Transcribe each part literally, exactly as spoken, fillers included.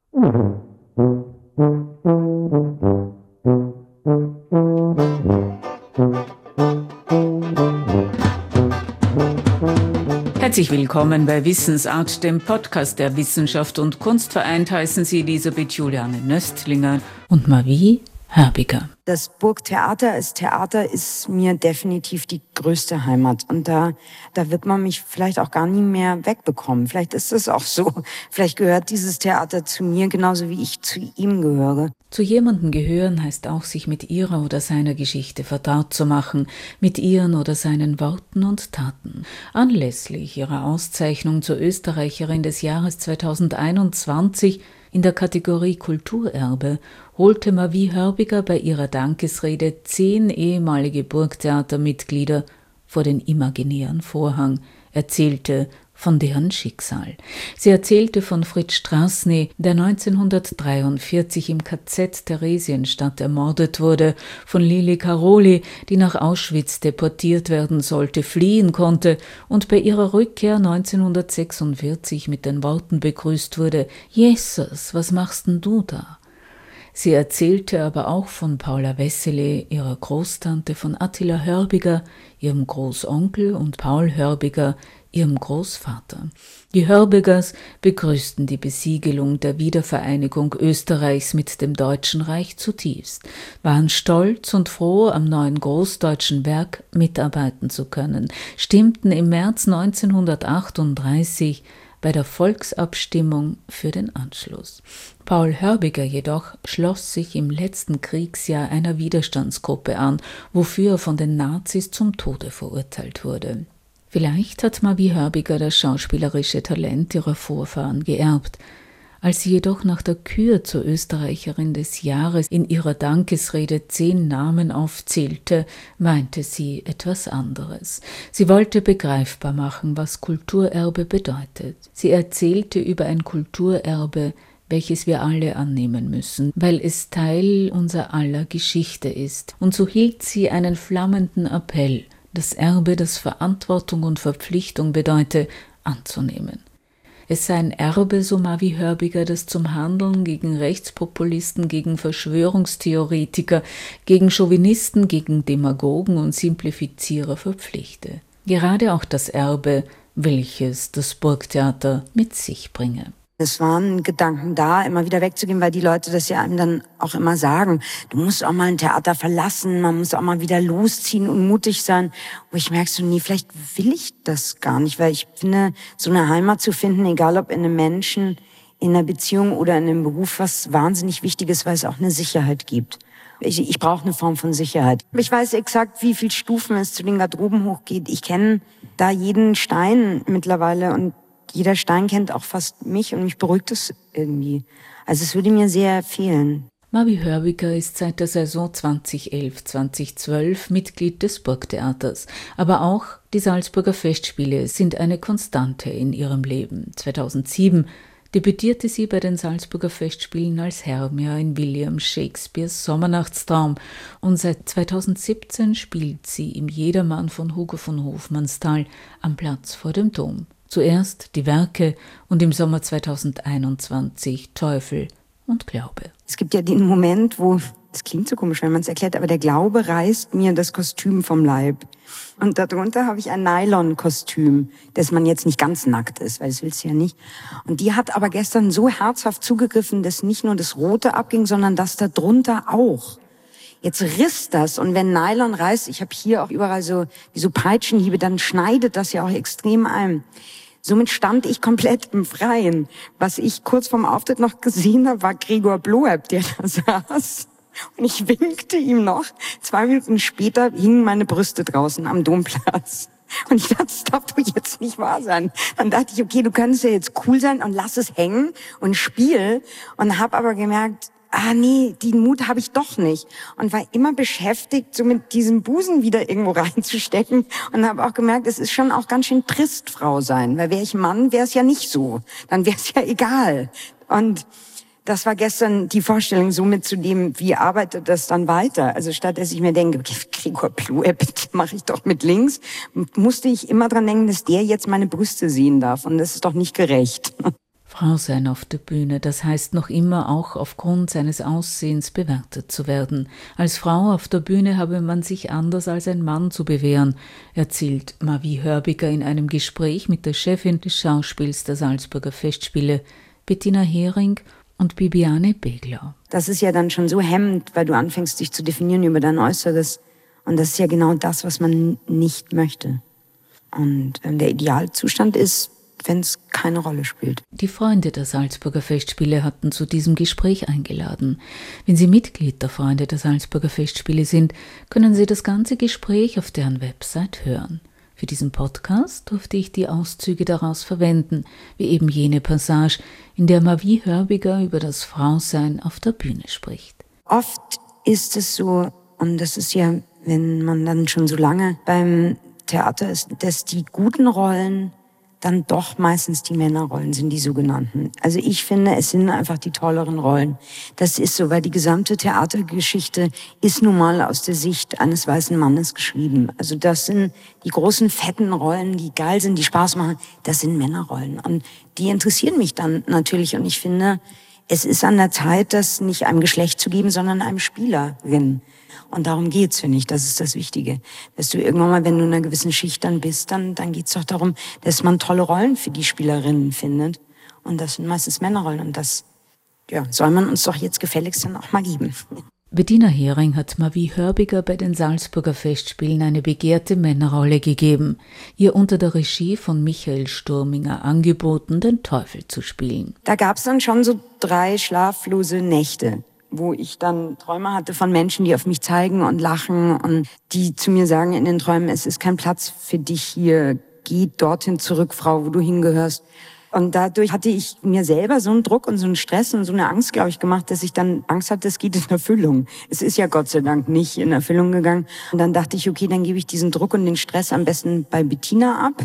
Herzlich willkommen bei Wissensart, dem Podcast der Wissenschaft und Kunst. Vereint heißen Sie Elisabeth Juliane Nöstlinger und Marie Hörbiger. Das Burgtheater als Theater ist mir definitiv die größte Heimat. Und da, da wird man mich vielleicht auch gar nie mehr wegbekommen. Vielleicht ist es auch so. Vielleicht gehört dieses Theater zu mir genauso wie ich zu ihm gehöre. Zu jemandem gehören heißt auch, sich mit ihrer oder seiner Geschichte vertraut zu machen, mit ihren oder seinen Worten und Taten. Anlässlich ihrer Auszeichnung zur Österreicherin des Jahres zweitausendeinundzwanzig in der Kategorie Kulturerbe holte Marie Hörbiger bei ihrer Dankesrede zehn ehemalige Burgtheatermitglieder vor den imaginären Vorhang, erzählte von deren Schicksal. Sie erzählte von Fritz Straßny, der neunzehnhundertdreiundvierzig im K Z Theresienstadt ermordet wurde, von Lili Caroli, die nach Auschwitz deportiert werden sollte, fliehen konnte und bei ihrer Rückkehr neunzehnhundertsechsundvierzig mit den Worten begrüßt wurde: »Jesus, was machst denn du da?« Sie erzählte aber auch von Paula Wessely, ihrer Großtante, von Attila Hörbiger, ihrem Großonkel, und Paul Hörbiger, ihrem Großvater. Die Hörbigers begrüßten die Besiegelung der Wiedervereinigung Österreichs mit dem Deutschen Reich zutiefst, waren stolz und froh, am neuen großdeutschen Werk mitarbeiten zu können, stimmten im März neunzehnhundertachtunddreißig bei der Volksabstimmung für den Anschluss. Paul Hörbiger jedoch schloss sich im letzten Kriegsjahr einer Widerstandsgruppe an, wofür er von den Nazis zum Tode verurteilt wurde. Vielleicht hat Marie Hörbiger das schauspielerische Talent ihrer Vorfahren geerbt. Als sie jedoch nach der Kür zur Österreicherin des Jahres in ihrer Dankesrede zehn Namen aufzählte, meinte sie etwas anderes. Sie wollte begreifbar machen, was Kulturerbe bedeutet. Sie erzählte über ein Kulturerbe, welches wir alle annehmen müssen, weil es Teil unser aller Geschichte ist. Und so hielt sie einen flammenden Appell, das Erbe, das Verantwortung und Verpflichtung bedeute, anzunehmen. Es sei ein Erbe, so Marie Hörbiger, das zum Handeln gegen Rechtspopulisten, gegen Verschwörungstheoretiker, gegen Chauvinisten, gegen Demagogen und Simplifizierer verpflichte. Gerade auch das Erbe, welches das Burgtheater mit sich bringe. Es waren Gedanken da, immer wieder wegzugehen, weil die Leute das ja einem dann auch immer sagen. Du musst auch mal ein Theater verlassen, man muss auch mal wieder losziehen und mutig sein. Wo ich merke so, nee, vielleicht will ich das gar nicht, weil ich finde, so eine Heimat zu finden, egal ob in einem Menschen, in einer Beziehung oder in einem Beruf, was wahnsinnig wichtig ist, weil es auch eine Sicherheit gibt. Ich, ich brauche eine Form von Sicherheit. Ich weiß exakt, wie viele Stufen es zu den Garderoben hochgeht. Ich kenne da jeden Stein mittlerweile und jeder Stein kennt auch fast mich und mich beruhigt es irgendwie. Also es würde mir sehr fehlen. Marie Hörbiger ist seit der Saison zweitausendelf zweitausendzwölf Mitglied des Burgtheaters. Aber auch die Salzburger Festspiele sind eine Konstante in ihrem Leben. zweitausendsieben debütierte sie bei den Salzburger Festspielen als Hermia in William Shakespeares Sommernachtstraum und seit zweitausendsiebzehn spielt sie im Jedermann von Hugo von Hofmannsthal am Platz vor dem Dom. Zuerst die Werke und im Sommer zweitausendeinundzwanzig Teufel und Glaube. Es gibt ja den Moment, wo, das klingt so komisch, wenn man es erklärt, aber der Glaube reißt mir das Kostüm vom Leib. Und darunter habe ich ein Nylon-Kostüm, dass man jetzt nicht ganz nackt ist, weil das willst du ja nicht. Und die hat aber gestern so herzhaft zugegriffen, dass nicht nur das Rote abging, sondern das da drunter auch. Jetzt riss das, und wenn Nylon reißt, ich habe hier auch überall so wie so Peitschenhiebe, dann schneidet das ja auch extrem ein. Somit stand ich komplett im Freien. Was ich kurz vorm Auftritt noch gesehen habe, war Gregor Bloeb, der da saß. Und ich winkte ihm noch. Zwei Minuten später hingen meine Brüste draußen am Domplatz. Und ich dachte, das darf doch jetzt nicht wahr sein. Dann dachte ich, okay, du kannst ja jetzt cool sein und lass es hängen und spiel. Und habe aber gemerkt, ah nee, den Mut habe ich doch nicht. Und war immer beschäftigt, so mit diesem Busen wieder irgendwo reinzustecken. Und habe auch gemerkt, es ist schon auch ganz schön trist, Frau sein. Weil wäre ich Mann, wäre es ja nicht so. Dann wäre es ja egal. Und das war gestern die Vorstellung, so mitzunehmen, wie arbeitet das dann weiter? Also statt dass ich mir denke, okay, Gregor Bloeb, mache ich doch mit links, musste ich immer dran denken, dass der jetzt meine Brüste sehen darf. Und das ist doch nicht gerecht. Frau sein auf der Bühne, das heißt noch immer auch aufgrund seines Aussehens bewertet zu werden. Als Frau auf der Bühne habe man sich anders als ein Mann zu bewähren, erzählt Mavi Hörbiger in einem Gespräch mit der Chefin des Schauspiels der Salzburger Festspiele, Bettina Hering und Bibiane Begler. Das ist ja dann schon so hemmend, weil du anfängst, dich zu definieren über dein Äußeres. Und das ist ja genau das, was man nicht möchte. Und der Idealzustand ist, wenn es keine Rolle spielt. Die Freunde der Salzburger Festspiele hatten zu diesem Gespräch eingeladen. Wenn Sie Mitglied der Freunde der Salzburger Festspiele sind, können Sie das ganze Gespräch auf deren Website hören. Für diesen Podcast durfte ich die Auszüge daraus verwenden, wie eben jene Passage, in der Mavi Hörbiger über das Frausein auf der Bühne spricht. Oft ist es so, und das ist ja, wenn man dann schon so lange beim Theater ist, dass die guten Rollen dann doch meistens die Männerrollen sind, die sogenannten. Also ich finde, es sind einfach die tolleren Rollen. Das ist so, weil die gesamte Theatergeschichte ist nun mal aus der Sicht eines weißen Mannes geschrieben. Also das sind die großen, fetten Rollen, die geil sind, die Spaß machen, das sind Männerrollen. Und die interessieren mich dann natürlich. Und ich finde, es ist an der Zeit, das nicht einem Geschlecht zu geben, sondern einem Spielerin. Und darum geht's, finde ich. Das ist das Wichtige. Dass du irgendwann mal, wenn du in einer gewissen Schicht dann bist, dann, dann geht's doch darum, dass man tolle Rollen für die Spielerinnen findet. Und das sind meistens Männerrollen. Und das, ja, soll man uns doch jetzt gefälligst dann auch mal geben. Bettina Hering hat Mavi Hörbiger bei den Salzburger Festspielen eine begehrte Männerrolle gegeben, ihr unter der Regie von Michael Sturminger angeboten, den Teufel zu spielen. Da gab's dann schon so drei schlaflose Nächte, wo ich dann Träume hatte von Menschen, die auf mich zeigen und lachen und die zu mir sagen in den Träumen, es ist kein Platz für dich hier, geh dorthin zurück, Frau, wo du hingehörst. Und dadurch hatte ich mir selber so einen Druck und so einen Stress und so eine Angst, glaube ich, gemacht, dass ich dann Angst hatte, es geht in Erfüllung. Es ist ja Gott sei Dank nicht in Erfüllung gegangen. Und dann dachte ich, okay, dann gebe ich diesen Druck und den Stress am besten bei Bettina ab.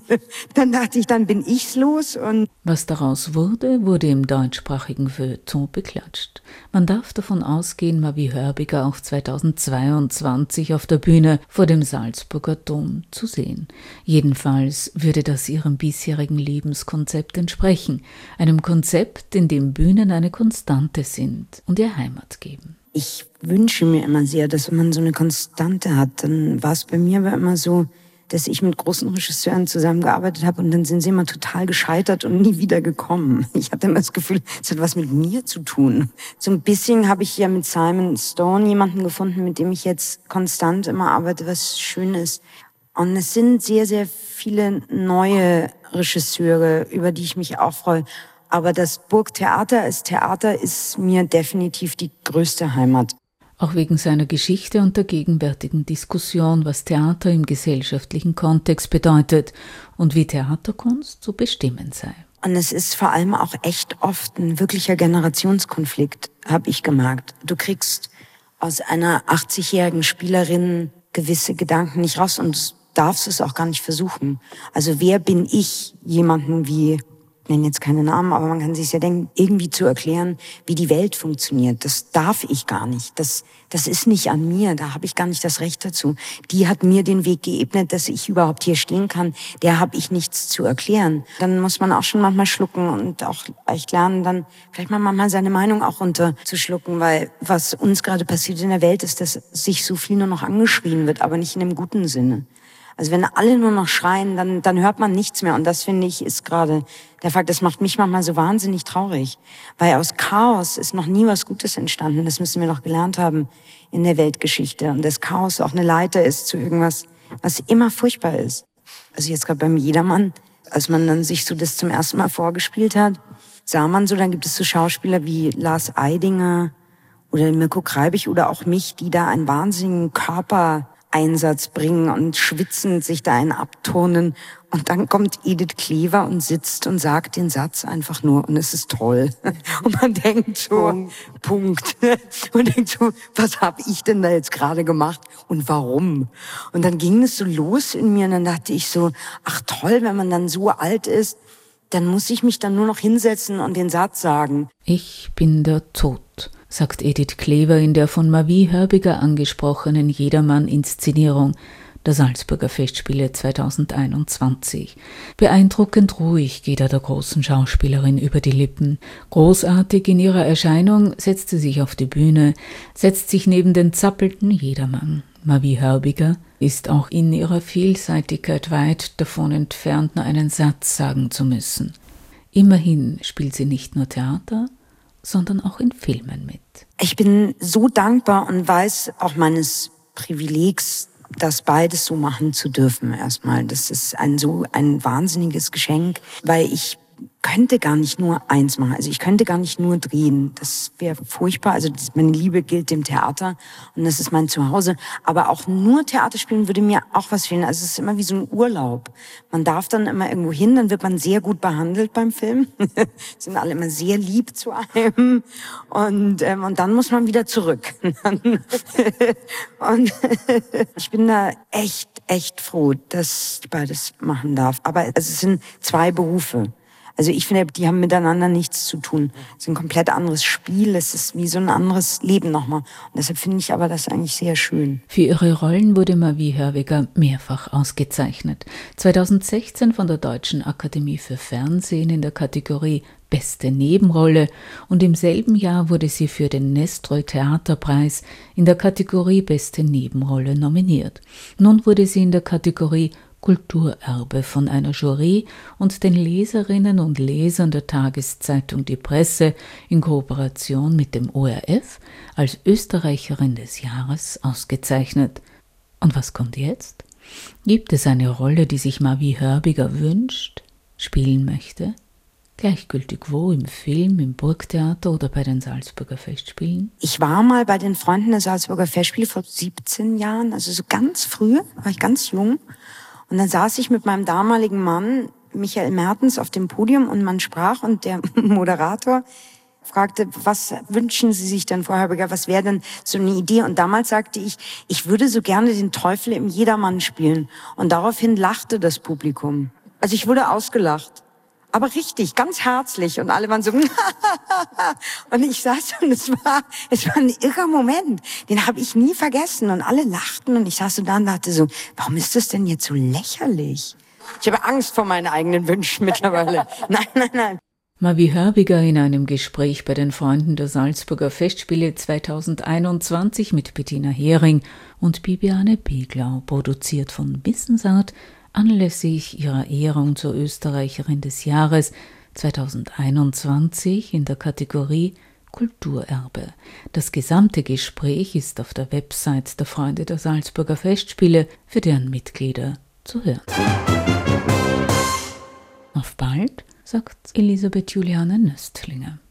Dann dachte ich, dann bin ich's los. Und was daraus wurde, wurde im deutschsprachigen Feuilleton beklatscht. Man darf davon ausgehen, Mavi Hörbiger auch zweitausendzweiundzwanzig auf der Bühne vor dem Salzburger Dom zu sehen. Jedenfalls würde das ihrem bisherigen Lebenskonzept entsprechen, einem Konzept, in dem Bühnen eine Konstante sind und ihr Heimat geben. Ich wünsche mir immer sehr, dass man so eine Konstante hat. Dann war es bei mir aber immer so, dass ich mit großen Regisseuren zusammengearbeitet habe und dann sind sie immer total gescheitert und nie wieder gekommen. Ich hatte immer das Gefühl, es hat was mit mir zu tun. So ein bisschen habe ich ja mit Simon Stone jemanden gefunden, mit dem ich jetzt konstant immer arbeite, was schön ist. Und es sind sehr, sehr viele neue Regisseure, über die ich mich auch freue. Aber das Burgtheater als Theater ist mir definitiv die größte Heimat. Auch wegen seiner Geschichte und der gegenwärtigen Diskussion, was Theater im gesellschaftlichen Kontext bedeutet und wie Theaterkunst zu bestimmen sei. Und es ist vor allem auch echt oft ein wirklicher Generationskonflikt, habe ich gemerkt. Du kriegst aus einer achtzigjährigen Spielerin gewisse Gedanken nicht raus und darfst es auch gar nicht versuchen. Also wer bin ich, jemanden wie, ich nenne jetzt keine Namen, aber man kann sich ja denken, irgendwie zu erklären, wie die Welt funktioniert. Das darf ich gar nicht. Das, das ist nicht an mir. Da habe ich gar nicht das Recht dazu. Die hat mir den Weg geebnet, dass ich überhaupt hier stehen kann. Der habe ich nichts zu erklären. Dann muss man auch schon manchmal schlucken und auch echt lernen, dann vielleicht mal manchmal seine Meinung auch runterzuschlucken, weil was uns gerade passiert in der Welt ist, dass sich so viel nur noch angeschrien wird, aber nicht in einem guten Sinne. Also wenn alle nur noch schreien, dann, dann hört man nichts mehr. Und das, finde ich, ist gerade der Fakt. Das macht mich manchmal so wahnsinnig traurig. Weil aus Chaos ist noch nie was Gutes entstanden. Das müssen wir noch gelernt haben in der Weltgeschichte. Und das Chaos auch eine Leiter ist zu irgendwas, was immer furchtbar ist. Also jetzt gerade beim Jedermann, als man dann sich so das zum ersten Mal vorgespielt hat, sah man so, dann gibt es so Schauspieler wie Lars Eidinger oder Mirko Kreibich oder auch mich, die da einen wahnsinnigen Körper Einsatz bringen und schwitzend sich da einen abturnen. Und dann kommt Edith Klever und sitzt und sagt den Satz einfach nur und es ist toll. Und man denkt so, Punkt. Und denkt so, was habe ich denn da jetzt gerade gemacht und warum? Und dann ging es so los in mir und dann dachte ich so, ach toll, wenn man dann so alt ist, dann muss ich mich dann nur noch hinsetzen und den Satz sagen. Ich bin der Tod, sagt Edith Klever in der von Mavi Hörbiger angesprochenen Jedermann-Inszenierung. der Salzburger Festspiele zweitausendeinundzwanzig. Beeindruckend ruhig geht er der großen Schauspielerin über die Lippen. Großartig in ihrer Erscheinung setzt sie sich auf die Bühne, setzt sich neben den zappelnden Jedermann. Mavi Hörbiger ist auch in ihrer Vielseitigkeit weit davon entfernt, nur einen Satz sagen zu müssen. Immerhin spielt sie nicht nur Theater, sondern auch in Filmen mit. Ich bin so dankbar und weiß auch meines Privilegs, das beides so machen zu dürfen erstmal. Das ist ein so ein wahnsinniges Geschenk, weil ich könnte gar nicht nur eins machen. Also ich könnte gar nicht nur drehen. Das wäre furchtbar. Also meine Liebe gilt dem Theater und das ist mein Zuhause. Aber auch nur Theater spielen würde mir auch was fehlen. Also es ist immer wie so ein Urlaub. Man darf dann immer irgendwo hin, dann wird man sehr gut behandelt beim Film. Sind alle immer sehr lieb zu einem. Und, ähm, und dann muss man wieder zurück. Und ich bin da echt, echt froh, dass ich beides machen darf. Aber es sind zwei Berufe. Also ich finde, die haben miteinander nichts zu tun. Es ist ein komplett anderes Spiel. Es ist wie so ein anderes Leben nochmal. Und deshalb finde ich aber das eigentlich sehr schön. Für ihre Rollen wurde Mavi Hörbiger mehrfach ausgezeichnet. zweitausendsechzehn von der Deutschen Akademie für Fernsehen in der Kategorie Beste Nebenrolle und im selben Jahr wurde sie für den Nestroy Theaterpreis in der Kategorie Beste Nebenrolle nominiert. Nun wurde sie in der Kategorie Kulturerbe von einer Jury und den Leserinnen und Lesern der Tageszeitung Die Presse in Kooperation mit dem O R F als Österreicherin des Jahres ausgezeichnet. Und was kommt jetzt? Gibt es eine Rolle, die sich Mavi Hörbiger wünscht, spielen möchte? Gleichgültig wo, im Film, im Burgtheater oder bei den Salzburger Festspielen? Ich war mal bei den Freunden der Salzburger Festspiele vor siebzehn Jahren, also so ganz früh, war ich ganz jung. Und dann saß ich mit meinem damaligen Mann, Michael Mertens, auf dem Podium und man sprach und der Moderator fragte, was wünschen Sie sich denn, Frau Hörbiger, was wäre denn so eine Idee? Und damals sagte ich, ich würde so gerne den Teufel im Jedermann spielen. Und daraufhin lachte das Publikum. Also ich wurde ausgelacht. Aber richtig, ganz herzlich. Und alle waren so, und ich saß und es war, es war ein irrer Moment. Den habe ich nie vergessen. Und alle lachten und ich saß so da und dachte so, warum ist das denn jetzt so lächerlich? Ich habe Angst vor meinen eigenen Wünschen mittlerweile. Nein, nein, nein. Mavi Hörbiger in einem Gespräch bei den Freunden der Salzburger Festspiele zweitausendeinundzwanzig mit Bettina Hering und Bibiane Beglau, produziert von Wissensart, anlässlich ihrer Ehrung zur Österreicherin des Jahres zweitausendeinundzwanzig in der Kategorie Kulturerbe. Das gesamte Gespräch ist auf der Website der Freunde der Salzburger Festspiele für deren Mitglieder zu hören. Auf bald, sagt Elisabeth Juliane Nöstlinger.